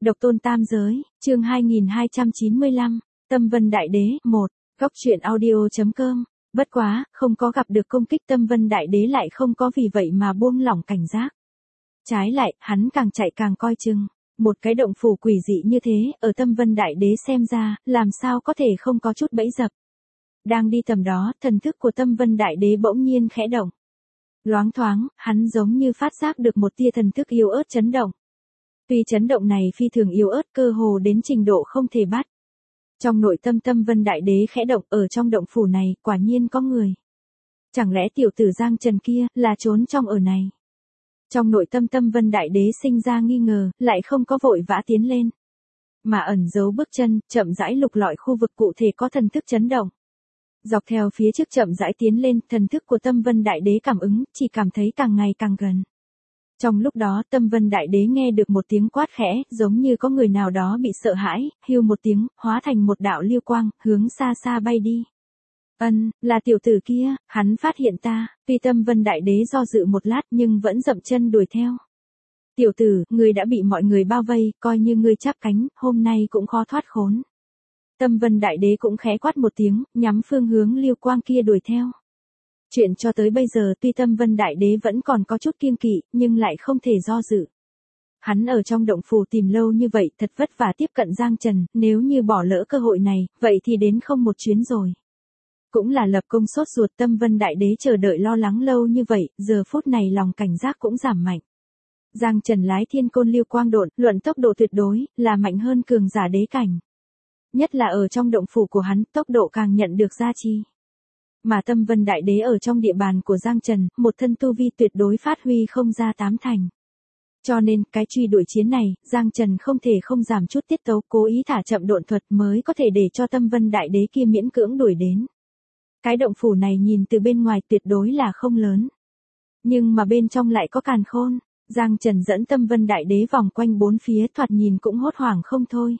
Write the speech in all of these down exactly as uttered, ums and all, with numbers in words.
Độc tôn tam giới, chương hai nghìn hai trăm chín mươi lăm, Tâm Vân Đại Đế, một, góc truyện audio.com. Bất quá, không có gặp được công kích Tâm Vân Đại Đế lại không có vì vậy mà buông lỏng cảnh giác. Trái lại, hắn càng chạy càng coi chừng. Một cái động phủ quỷ dị như thế, ở Tâm Vân Đại Đế xem ra, làm sao có thể không có chút bẫy dập. Đang đi tầm đó, thần thức của Tâm Vân Đại Đế bỗng nhiên khẽ động. Loáng thoáng, hắn giống như phát giác được một tia thần thức yếu ớt chấn động. Tuy chấn động này phi thường yếu ớt cơ hồ đến trình độ không thể bắt. Trong nội tâm Tâm Vân Đại Đế khẽ động, ở trong động phủ này, quả nhiên có người. Chẳng lẽ tiểu tử Giang Trần kia, là trốn trong ở này? Trong nội tâm Tâm Vân Đại Đế sinh ra nghi ngờ, lại không có vội vã tiến lên. Mà ẩn giấu bước chân, chậm rãi lục lọi khu vực cụ thể có thần thức chấn động. Dọc theo phía trước chậm rãi tiến lên, thần thức của Tâm Vân Đại Đế cảm ứng, chỉ cảm thấy càng ngày càng gần. Trong lúc đó Tâm Vân Đại Đế nghe được một tiếng quát khẽ, giống như có người nào đó bị sợ hãi, hưu một tiếng, hóa thành một đạo lưu quang, hướng xa xa bay đi. Ân, là tiểu tử kia, hắn phát hiện ta, tuy Tâm Vân Đại Đế do dự một lát nhưng vẫn dậm chân đuổi theo. Tiểu tử, ngươi đã bị mọi người bao vây, coi như ngươi chắp cánh, hôm nay cũng khó thoát khốn. Tâm Vân Đại Đế cũng khẽ quát một tiếng, nhắm phương hướng lưu quang kia đuổi theo. Chuyện cho tới bây giờ tuy Tâm Vân Đại Đế vẫn còn có chút kiêng kỵ, nhưng lại không thể do dự. Hắn ở trong động phủ tìm lâu như vậy thật vất vả tiếp cận Giang Trần, nếu như bỏ lỡ cơ hội này, vậy thì đến không một chuyến rồi. Cũng là lập công sốt ruột Tâm Vân Đại Đế chờ đợi lo lắng lâu như vậy, giờ phút này lòng cảnh giác cũng giảm mạnh. Giang Trần lái thiên côn lưu quang độn, luận tốc độ tuyệt đối, là mạnh hơn cường giả đế cảnh. Nhất là ở trong động phủ của hắn, tốc độ càng nhận được gia trì. Mà Tâm Vân Đại Đế ở trong địa bàn của Giang Trần, một thân tu vi tuyệt đối phát huy không ra tám thành. Cho nên, cái truy đuổi chiến này, Giang Trần không thể không giảm chút tiết tấu, cố ý thả chậm độn thuật mới có thể để cho Tâm Vân Đại Đế kia miễn cưỡng đuổi đến. Cái động phủ này nhìn từ bên ngoài tuyệt đối là không lớn. Nhưng mà bên trong lại có càn khôn, Giang Trần dẫn Tâm Vân Đại Đế vòng quanh bốn phía thoạt nhìn cũng hốt hoảng không thôi.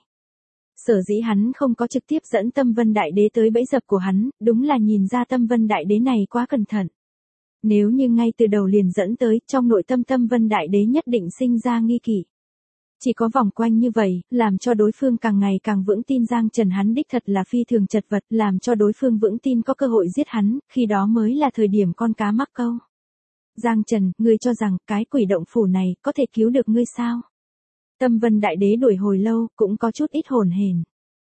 Sở dĩ hắn không có trực tiếp dẫn Tâm Vân Đại Đế tới bẫy dập của hắn, đúng là nhìn ra Tâm Vân Đại Đế này quá cẩn thận. Nếu như ngay từ đầu liền dẫn tới, trong nội tâm Tâm Vân Đại Đế nhất định sinh ra nghi kỵ. Chỉ có vòng quanh như vậy, làm cho đối phương càng ngày càng vững tin Giang Trần hắn đích thật là phi thường chật vật, làm cho đối phương vững tin có cơ hội giết hắn, khi đó mới là thời điểm con cá mắc câu. Giang Trần, ngươi cho rằng, cái quỷ động phủ này, có thể cứu được ngươi sao? Tâm Vân Đại Đế đuổi hồi lâu, cũng có chút ít hồn hển.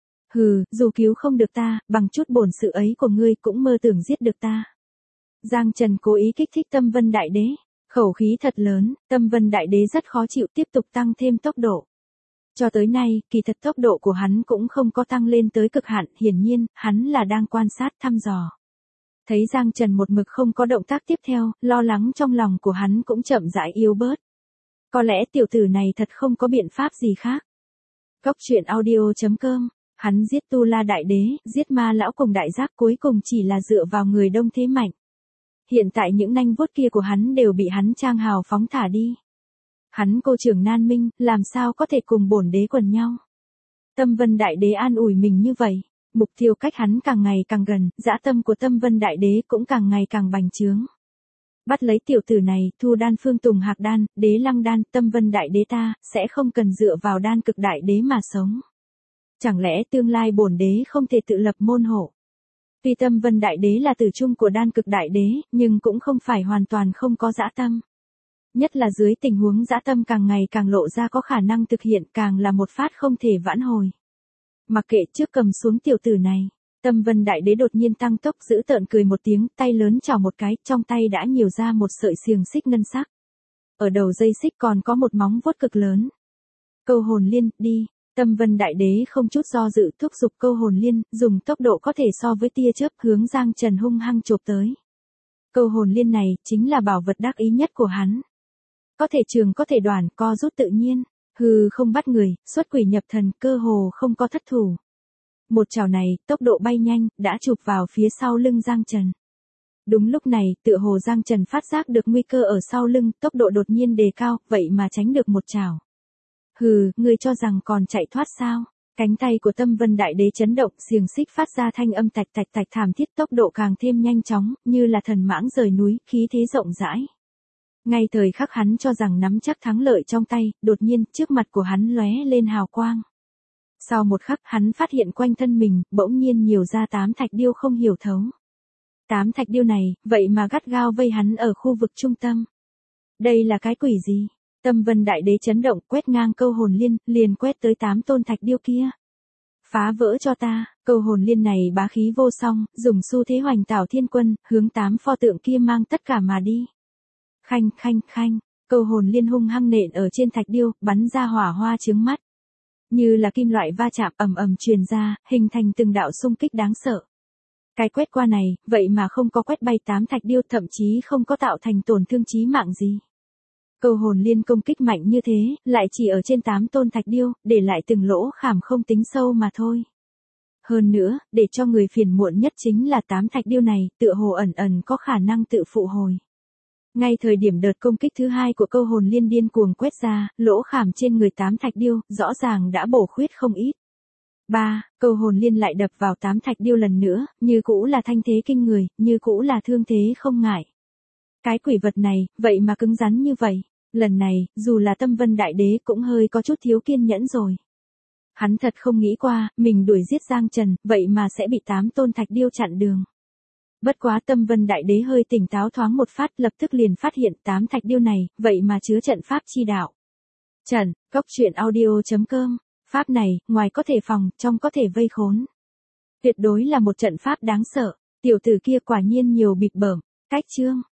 Hừ, dù cứu không được ta, bằng chút bổn sự ấy của ngươi cũng mơ tưởng giết được ta. Giang Trần cố ý kích thích Tâm Vân Đại Đế. Khẩu khí thật lớn, Tâm Vân Đại Đế rất khó chịu tiếp tục tăng thêm tốc độ. Cho tới nay, kỳ thật tốc độ của hắn cũng không có tăng lên tới cực hạn, hiển nhiên, hắn là đang quan sát thăm dò. Thấy Giang Trần một mực không có động tác tiếp theo, lo lắng trong lòng của hắn cũng chậm rãi yếu bớt. Có lẽ tiểu tử này thật không có biện pháp gì khác. Góc truyện audio.com, hắn giết Tu La Đại Đế, giết ma lão cùng đại giác cuối cùng chỉ là dựa vào người đông thế mạnh. Hiện tại những nanh vuốt kia của hắn đều bị hắn trang hào phóng thả đi. Hắn cô trưởng nan minh, làm sao có thể cùng bổn đế quần nhau. Tâm Vân Đại Đế an ủi mình như vậy, mục tiêu cách hắn càng ngày càng gần, dã tâm của Tâm Vân Đại Đế cũng càng ngày càng bành trướng. Bắt lấy tiểu tử này, thu đan phương tùng hạc đan, đế lăng đan, Tâm Vân Đại Đế ta, sẽ không cần dựa vào đan cực đại đế mà sống. Chẳng lẽ tương lai bổn đế không thể tự lập môn hộ? Tuy Tâm Vân Đại Đế là tử trung của đan cực đại đế, nhưng cũng không phải hoàn toàn không có dã tâm. Nhất là dưới tình huống dã tâm càng ngày càng lộ ra có khả năng thực hiện, càng là một phát không thể vãn hồi. Mặc kệ trước cầm xuống tiểu tử này, Tâm Vân Đại Đế đột nhiên tăng tốc giữ tợn cười một tiếng, tay lớn chảo một cái, trong tay đã nhiều ra một sợi xiềng xích ngân sắc. Ở đầu dây xích còn có một móng vuốt cực lớn. Câu hồn liên, đi. Tâm Vân Đại Đế không chút do dự thúc giục câu hồn liên, dùng tốc độ có thể so với tia chớp hướng Giang Trần hung hăng chộp tới. Câu hồn liên này, chính là bảo vật đắc ý nhất của hắn. Có thể trường có thể đoạn, co rút tự nhiên, hừ không bắt người, xuất quỷ nhập thần, cơ hồ không có thất thủ. Một chảo này, tốc độ bay nhanh, đã chụp vào phía sau lưng Giang Trần. Đúng lúc này, tựa hồ Giang Trần phát giác được nguy cơ ở sau lưng, tốc độ đột nhiên đề cao, vậy mà tránh được một chảo. Hừ, ngươi cho rằng còn chạy thoát sao? Cánh tay của Tâm Vân Đại Đế chấn động, xiềng xích phát ra thanh âm tạch tạch tạch thảm thiết, tốc độ càng thêm nhanh chóng, như là thần mãng rời núi, khí thế rộng rãi. Ngay thời khắc hắn cho rằng nắm chắc thắng lợi trong tay, đột nhiên, trước mặt của hắn lóe lên hào quang. Sau một khắc, hắn phát hiện quanh thân mình, bỗng nhiên nhiều ra tám thạch điêu không hiểu thấu. Tám thạch điêu này, vậy mà gắt gao vây hắn ở khu vực trung tâm. Đây là cái quỷ gì? Tâm Vân Đại Đế chấn động, quét ngang câu hồn liên, liền quét tới tám tôn thạch điêu kia. Phá vỡ cho ta, câu hồn liên này bá khí vô song, dùng xu thế hoành tảo thiên quân, hướng tám pho tượng kia mang tất cả mà đi. Khanh khanh khanh, câu hồn liên hung hăng nện ở trên thạch điêu, bắn ra hỏa hoa chướng mắt. Như là kim loại va chạm ầm ầm truyền ra, hình thành từng đạo xung kích đáng sợ. Cái quét qua này, vậy mà không có quét bay tám thạch điêu, thậm chí không có tạo thành tổn thương chí mạng gì. Câu hồn liên công kích mạnh như thế, lại chỉ ở trên tám tôn thạch điêu, để lại từng lỗ khảm không tính sâu mà thôi. Hơn nữa, để cho người phiền muộn nhất chính là tám thạch điêu này, tựa hồ ẩn ẩn có khả năng tự phụ hồi. Ngay thời điểm đợt công kích thứ hai của câu hồn liên điên cuồng quét ra, lỗ khảm trên người tám thạch điêu, rõ ràng đã bổ khuyết không ít. ba. Câu hồn liên lại đập vào tám thạch điêu lần nữa, như cũ là thanh thế kinh người, như cũ là thương thế không ngại. Cái quỷ vật này, vậy mà cứng rắn như vậy. Lần này, dù là Tâm Vân Đại Đế cũng hơi có chút thiếu kiên nhẫn rồi. Hắn thật không nghĩ qua, mình đuổi giết Giang Trần, vậy mà sẽ bị tám tôn thạch điêu chặn đường. Bất quá Tâm Vân Đại Đế hơi tỉnh táo thoáng một phát, lập tức liền phát hiện tám thạch điêu này, vậy mà chứa trận pháp chi đạo. Trận, góc truyện audio chấm com, pháp này, ngoài có thể phòng, trong có thể vây khốn. Tuyệt đối là một trận pháp đáng sợ, tiểu tử kia quả nhiên nhiều bịp bợm, cách chương.